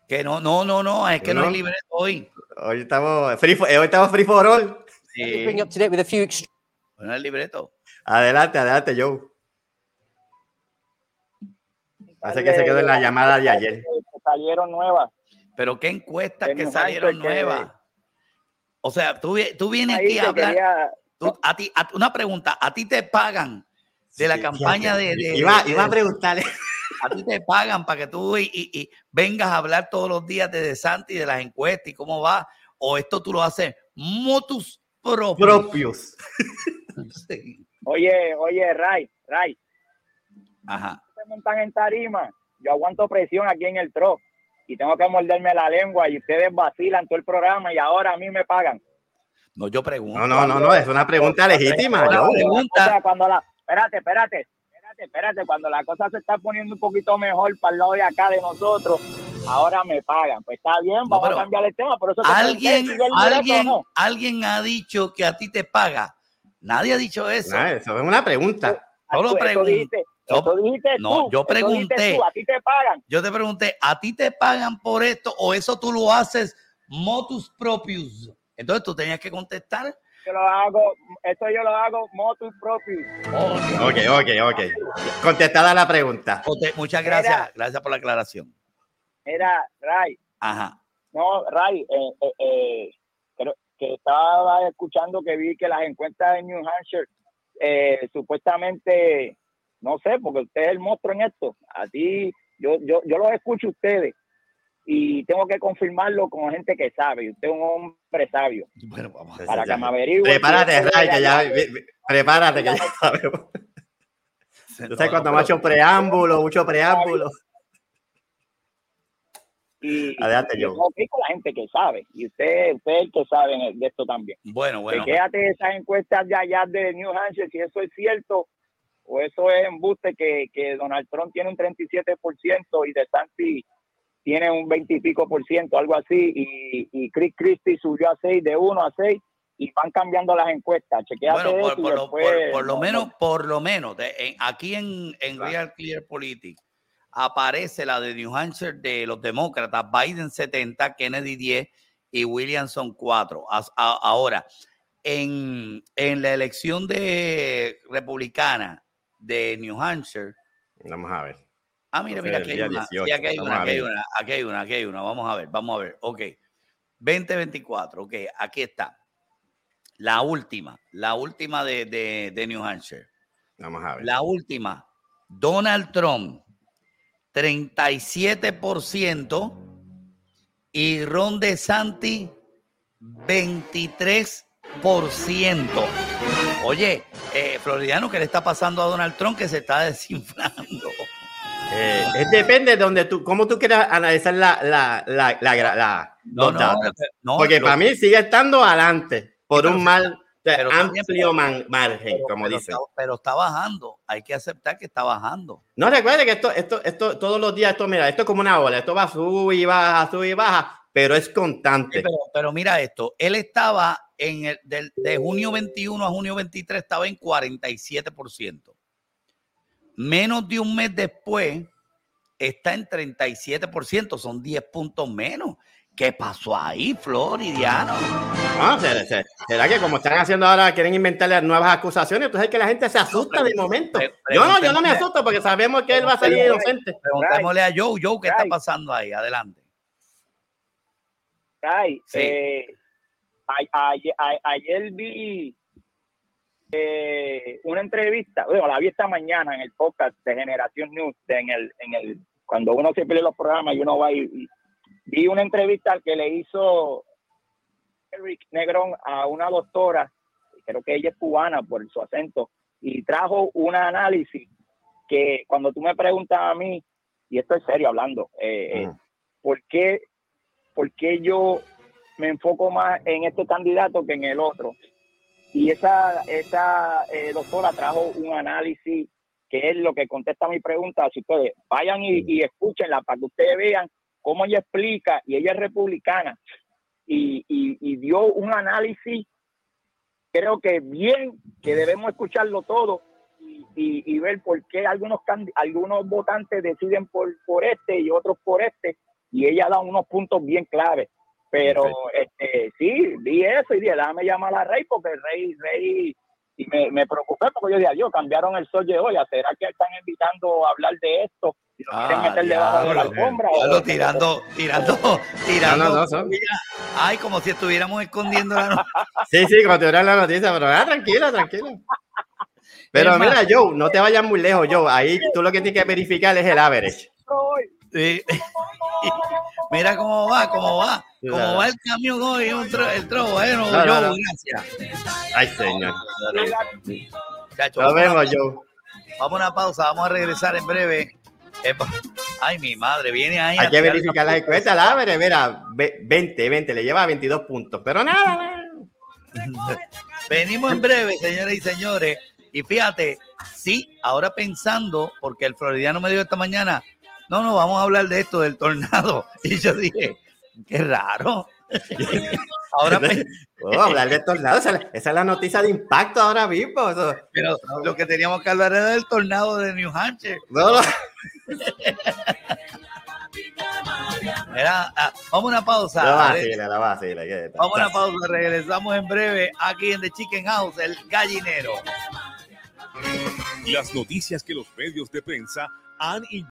Que no, es que no hay libreto hoy. Hoy estamos free for all. Sí. Bring up to date with a few Bueno, el libreto. Adelante, Joe. Parece que se quedó en la llamada de ayer. Que salieron nuevas. Pero qué encuestas De que New salieron Hampshire que- nuevas. O sea, tú vienes Ahí aquí a que hablar. quería- Una pregunta, ¿a ti te pagan de la campaña Iba a preguntarle. a ti te pagan para que tú y vengas a hablar todos los días de DeSantis, de las encuestas y cómo va? ¿O esto tú lo haces motus propios? Sí. Oye, Ray. Ajá. Se montan en tarima. Yo aguanto presión aquí en el tro y tengo que morderme la lengua y ustedes vacilan todo el programa y ahora a mí me pagan. No, yo pregunto. No, es una pregunta legítima, Joe. Espérate, cuando la cosa se está poniendo un poquito mejor para el lado de acá de nosotros, ahora me pagan. Pues está bien, vamos a cambiar el tema. Por eso ¿Alguien ha dicho que a ti te paga? Nadie ha dicho eso. No, eso es una pregunta. Solo pregunto. Eso dijiste tú. Yo pregunté. A ti te pagan. Yo te pregunté, ¿a ti te pagan por esto o eso tú lo haces motus propius? Entonces tú tenías que contestar. Yo lo hago motus propius. Ok. Contestada la pregunta. Muchas gracias. Gracias por la aclaración. Era, Ray. Ajá. No, Ray, creo que estaba escuchando que vi que las encuestas de New Hampshire supuestamente, no sé, porque usted es el monstruo en esto. A ti, yo los escucho a ustedes y tengo que confirmarlo con gente que sabe. Y usted es un hombre sabio. Bueno, vamos a para que me averigüe. Prepárate, Ray, prepárate, que ya sabemos. Yo sé cuando me ha hecho mucho preámbulo. Y adelante, Joe. Yo con la gente que sabe. Y usted es el que sabe de esto también. Bueno. Quédate esas encuestas de allá de New Hampshire, si eso es cierto o eso es embuste que Donald Trump tiene un 37% y DeSantis tiene un 20 y pico %, algo así, y Chris Christie subió a 6, de 1 a 6, y van cambiando las encuestas. Chequéate bueno, eso por lo menos aquí en Real Clear Politics aparece la de New Hampshire de los demócratas, Biden 70, Kennedy 10 y Williamson 4. Ahora, en la elección de republicana de New Hampshire. Vamos a ver. Mira, aquí hay una. Sí, aquí hay una. Vamos a ver. Ok. 2024. Ok, aquí está. La última de New Hampshire. Vamos a ver. La última. Donald Trump, 37% y Ron DeSantis, 23%. Oye, Floridiano, ¿qué le está pasando a Donald Trump que se está desinflando? Depende de cómo tú quieras analizar los datos. Porque para mí sigue estando adelante por un amplio margen, como dicen. Pero está bajando. Hay que aceptar que está bajando. No, recuerde que esto todos los días, esto es como una ola. Esto va sube y baja, pero es constante. Sí, pero mira esto. Él estaba de junio 21 a junio 23, estaba en 47%. Menos de un mes después está en 37%, son 10 puntos menos. ¿Qué pasó ahí, Floridiano? ¿Será que como están haciendo ahora, quieren inventarle nuevas acusaciones? Entonces es que la gente se asusta de momento. Yo no me asusto porque sabemos que él va a salir inocente. Preguntémosle a Joe, ¿qué está pasando ahí? Adelante. Sí. Ayer vi una entrevista, la vi esta mañana en el podcast de Generación News, cuando uno se pierde los programas y uno va y vi una entrevista que le hizo Eric Negrón a una doctora, creo que ella es cubana por su acento, y trajo un análisis que cuando tú me preguntas a mí, y esto es serio hablando, ¿por qué yo me enfoco más en este candidato que en el otro? Y esa doctora trajo un análisis que es lo que contesta mi pregunta. Así que vayan y escúchenla para que ustedes vean cómo ella explica, y ella es republicana, y dio un análisis, creo que bien, que debemos escucharlo todo y ver por qué algunos votantes deciden por este y otros por este, y ella da unos puntos bien claves. Pero sí, vi eso y dije, déjame llamar a Rey, porque Rey y me preocupé porque yo dije, adiós, cambiaron el sol de hoy, ¿será que están invitando a hablar de esto? Si lo quieren meter debajo de la alfombra. Tirando. No, Ay, como si estuviéramos escondiendo la noticia. Sí, como te hubieran la noticia, pero tranquilo. Pero mira, Joe, no te vayas muy lejos, Joe. Ahí tú lo que tienes que verificar es el average. Sí. Mira cómo va. Cómo va el camión hoy, el trobo, no, Joe, gracias. Ay, señor. Chacho, nos vemos, Joe. Vamos a una pausa, vamos a regresar en breve. Ay, mi madre, viene ahí. Hay que verificar las encuestas, la average, mira, 20, le lleva 22 puntos, pero nada. Venimos en breve, señoras y señores. Y fíjate, sí, ahora pensando, porque el floridiano me dijo esta mañana, no, vamos a hablar de esto, del tornado. Y yo dije, qué raro. Ahora hablar de tornado, esa es la noticia de impacto ahora mismo. Pero lo que teníamos que hablar era del tornado de New Hampshire. No. Mira, vamos a una pausa. La vacila. Vamos a una pausa, regresamos en breve aquí en The Chicken House, el gallinero. Las noticias que los medios de prensa han